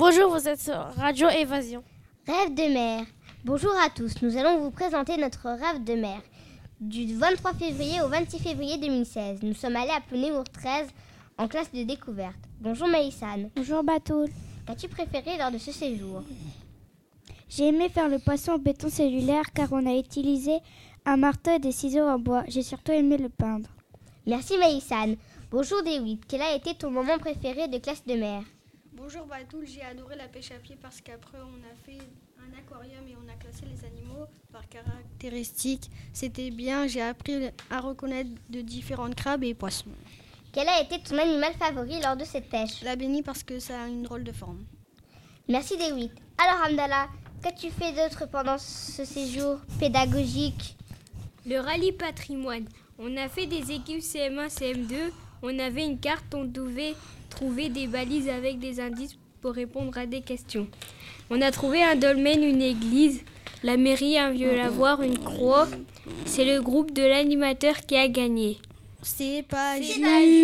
Bonjour, vous êtes sur Radio Évasion. Rêve de mer. Bonjour à tous, nous allons vous présenter notre rêve de mer. Du 23 février au 26 février 2016, nous sommes allés à Plonémour 13 en classe de découverte. Bonjour Maïsane. Bonjour Batoul. Qu'as-tu préféré lors de ce séjour? J'ai aimé faire le poisson en béton cellulaire car on a utilisé un marteau et des ciseaux en bois. J'ai surtout aimé le peindre. Merci Maïsane. Bonjour Dewit, quel a été ton moment préféré de classe de mer? Bonjour Batoul, j'ai adoré la pêche à pied parce qu'après on a fait un aquarium et on a classé les animaux par caractéristiques. C'était bien, j'ai appris à reconnaître de différentes crabes et poissons. Quel a été ton animal favori lors de cette pêche? La bénie parce que ça a une drôle de forme. Merci Dewit. Alors Hamdallah, qu'as-tu fait d'autre pendant ce séjour pédagogique? Le rallye patrimoine. On a fait des équipes CM1, CM2. On avait une carte, on devait trouver des balises avec des indices pour répondre à des questions. On a trouvé un dolmen, une église, la mairie, un vieux lavoir, une croix. C'est le groupe de l'animateur qui a gagné. C'est pas juste.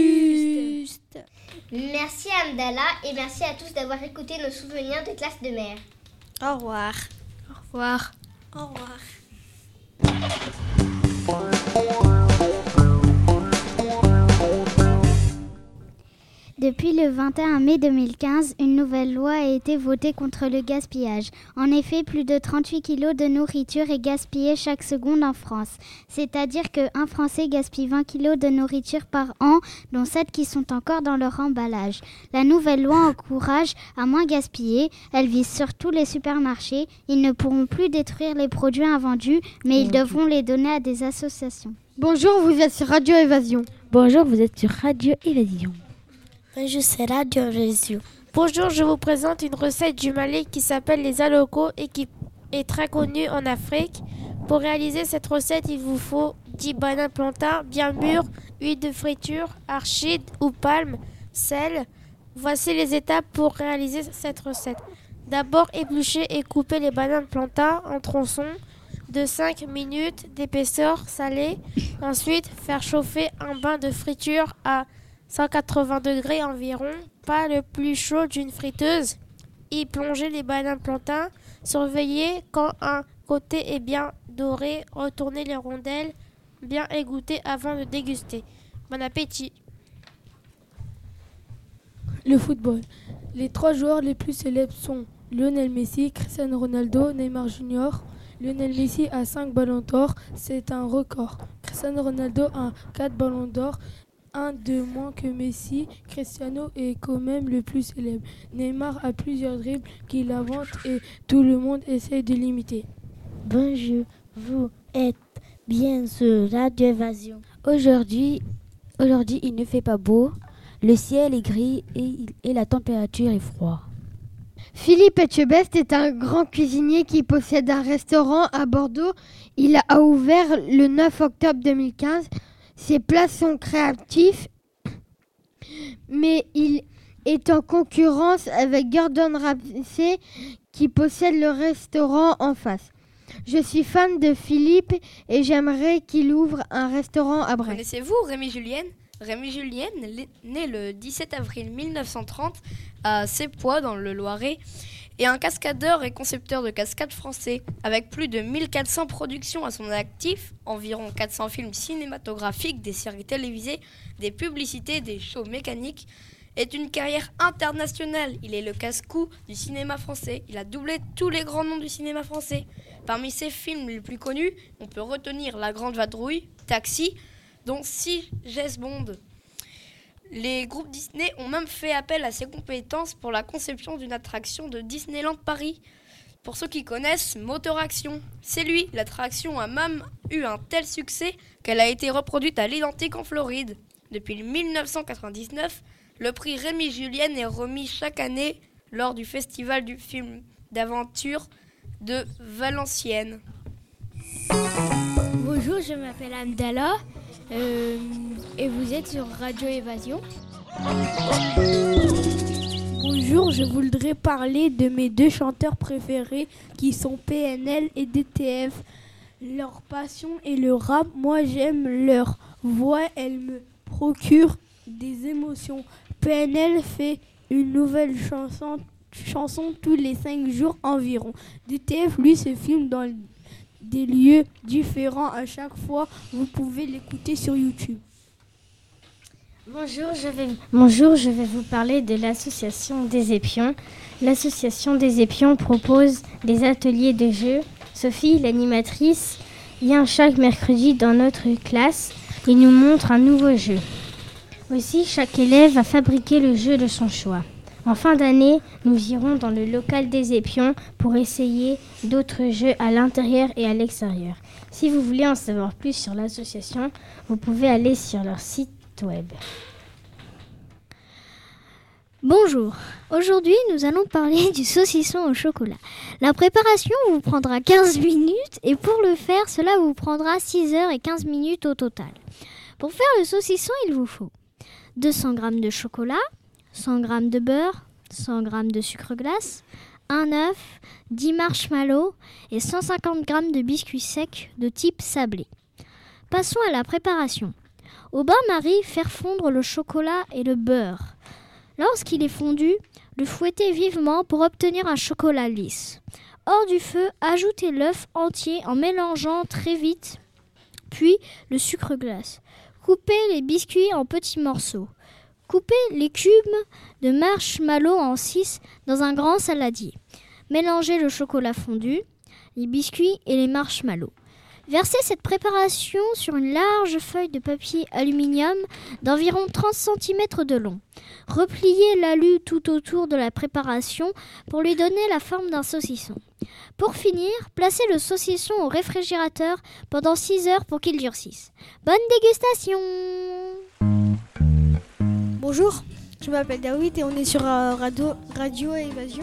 Merci Hamdallah et merci à tous d'avoir écouté nos souvenirs de classe de mer. Au revoir. Au revoir. Au revoir. Depuis le 21 mai 2015, une nouvelle loi a été votée contre le gaspillage. En effet, plus de 38 kilos de nourriture est gaspillée chaque seconde en France. C'est-à-dire qu'un Français gaspille 20 kilos de nourriture par an, dont 7 qui sont encore dans leur emballage. La nouvelle loi encourage à moins gaspiller. Elle vise surtout les supermarchés. Ils ne pourront plus détruire les produits invendus, mais ils devront les donner à des associations. Bonjour, vous êtes sur Radio Évasion. Bonjour, vous êtes sur Radio Évasion. Bonjour, c'est Radio Évasion. Bonjour, je vous présente une recette du Mali qui s'appelle les alocos et qui est très connue en Afrique. Pour réaliser cette recette, il vous faut 10 bananes plantains bien mûres, huile de friture, arachide ou palme, sel. Voici les étapes pour réaliser cette recette. D'abord, éplucher et couper les bananes plantains en tronçons de 5 minutes d'épaisseur salée. Ensuite, faire chauffer un bain de friture à 180 degrés environ, pas le plus chaud d'une friteuse. Y plonger les bananes plantains. Surveiller quand un côté est bien doré. Retourner les rondelles bien égouttées avant de déguster. Bon appétit. Le football. Les 3 joueurs les plus célèbres sont Lionel Messi, Cristiano Ronaldo, Neymar Junior. Lionel Messi a 5 ballons d'or, c'est un record. Cristiano Ronaldo a 4 ballons d'or. Un de moins que Messi, Cristiano est quand même le plus célèbre. Neymar a plusieurs dribbles qu'il invente et tout le monde essaie de l'imiter. Bonjour, vous êtes bien sur Radio Évasion. Aujourd'hui, il ne fait pas beau, le ciel est gris et la température est froide. Philippe Etchebest est un grand cuisinier qui possède un restaurant à Bordeaux. Il a ouvert le 9 octobre 2015. Ses plats sont créatifs, mais il est en concurrence avec Gordon Ramsay qui possède le restaurant en face. Je suis fan de Philippe et j'aimerais qu'il ouvre un restaurant à Brest. Connaissez-vous Rémi Julienne? Rémi Julienne, né le 17 avril 1930 à Sépois dans le Loiret, est un cascadeur et concepteur de cascades français. Avec plus de 1400 productions à son actif, environ 400 films cinématographiques, des séries télévisées, des publicités, des shows mécaniques, est une carrière internationale. Il est le casse-cou du cinéma français. Il a doublé tous les grands noms du cinéma français. Parmi ses films les plus connus, on peut retenir La Grande Vadrouille, Taxi, dont 6 James Bond. Les groupes Disney ont même fait appel à ses compétences pour la conception d'une attraction de Disneyland Paris. Pour ceux qui connaissent Moteur Action, c'est lui. L'attraction a même eu un tel succès qu'elle a été reproduite à l'identique en Floride. Depuis 1999, le prix Rémi Julienne est remis chaque année lors du festival du film d'aventure de Valenciennes. Bonjour, je m'appelle Hamdallah et vous êtes sur Radio Évasion. Bonjour, je voudrais parler de mes 2 chanteurs préférés qui sont PNL et DTF. Leur passion est le rap. Moi, j'aime leur voix, elle me procure des émotions. PNL fait une nouvelle chanson chanson tous les 5 jours environ. DTF, lui, se filme dans des lieux différents à chaque fois. Vous pouvez l'écouter sur YouTube. Bonjour, je vais vous parler de l'association des Épions. L'association des Épions propose des ateliers de jeux. Sophie, l'animatrice, vient chaque mercredi dans notre classe et nous montre un nouveau jeu. Aussi, chaque élève va fabriquer le jeu de son choix. En fin d'année, nous irons dans le local des Épions pour essayer d'autres jeux à l'intérieur et à l'extérieur. Si vous voulez en savoir plus sur l'association, vous pouvez aller sur leur site web. Bonjour, aujourd'hui nous allons parler du saucisson au chocolat. La préparation vous prendra 15 minutes et pour le faire, cela vous prendra 6 heures et 15 minutes au total. Pour faire le saucisson, il vous faut 200 g de chocolat, 100 g de beurre, 100 g de sucre glace, un œuf, 10 marshmallows et 150 g de biscuits secs de type sablé. Passons à la préparation. Au bain-marie, faire fondre le chocolat et le beurre. Lorsqu'il est fondu, le fouettez vivement pour obtenir un chocolat lisse. Hors du feu, ajoutez l'œuf entier en mélangeant très vite, puis le sucre glace. Coupez les biscuits en petits morceaux. Coupez les cubes de marshmallow en 6 dans un grand saladier. Mélangez le chocolat fondu, les biscuits et les marshmallows. Versez cette préparation sur une large feuille de papier aluminium d'environ 30 cm de long. Repliez l'alu tout autour de la préparation pour lui donner la forme d'un saucisson. Pour finir, placez le saucisson au réfrigérateur pendant 6 heures pour qu'il durcisse. Bonne dégustation! Bonjour, je m'appelle David et on est sur Radio Évasion.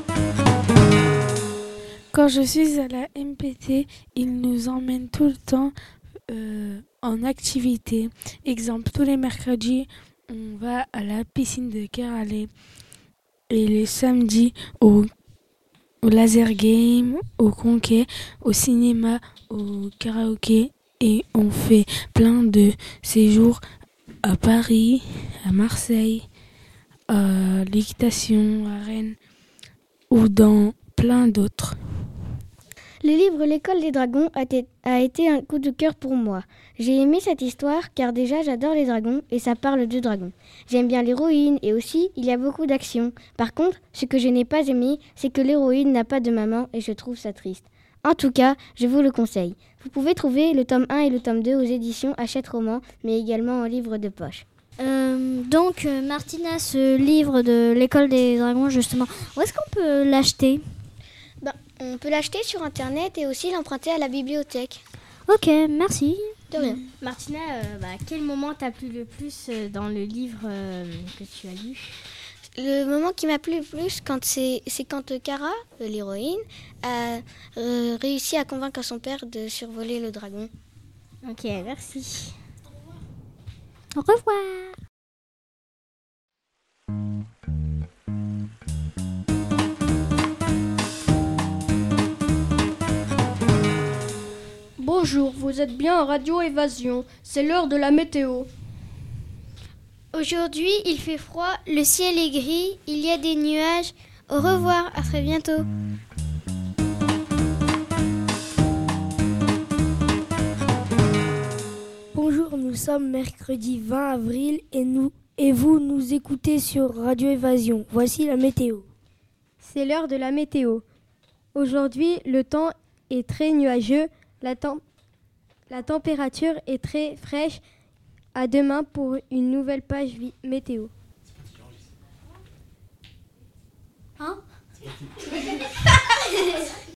Quand je suis à la MPT, ils nous emmènent tout le temps en activité. Exemple, tous les mercredis, on va à la piscine de Keralé. Et les samedis, au laser game, au conquet, au cinéma, au karaoké. Et on fait plein de séjours à Paris, à Marseille, à l'équitation, à Rennes ou dans plein d'autres. Le livre L'école des dragons a été un coup de cœur pour moi. J'ai aimé cette histoire car déjà j'adore les dragons et ça parle de dragons. J'aime bien l'héroïne et aussi il y a beaucoup d'action. Par contre, ce que je n'ai pas aimé, c'est que l'héroïne n'a pas de maman et je trouve ça triste. En tout cas, je vous le conseille. Vous pouvez trouver le tome 1 et le tome 2 aux éditions Hachette Roman, mais également en livre de poche. Donc Martina, ce livre de l'école des dragons justement, où est-ce qu'on peut l'acheter ? On peut l'acheter sur internet et aussi l'emprunter à la bibliothèque. Ok, merci. De rien. Martina, quel moment t'a plu le plus dans le livre que tu as lu ? Le moment qui m'a plu le plus, c'est quand Kara, l'héroïne, a réussi à convaincre son père de survoler le dragon. Ok, merci. Au revoir. Bonjour, vous êtes bien à Radio Évasion. C'est l'heure de la météo. Aujourd'hui, il fait froid, le ciel est gris, il y a des nuages. Au revoir, à très bientôt. Bonjour, nous sommes mercredi 20 avril et vous nous écoutez sur Radio Évasion. Voici la météo. C'est l'heure de la météo. Aujourd'hui, le temps est très nuageux. La température est très fraîche. À demain pour une nouvelle page météo. Hein ?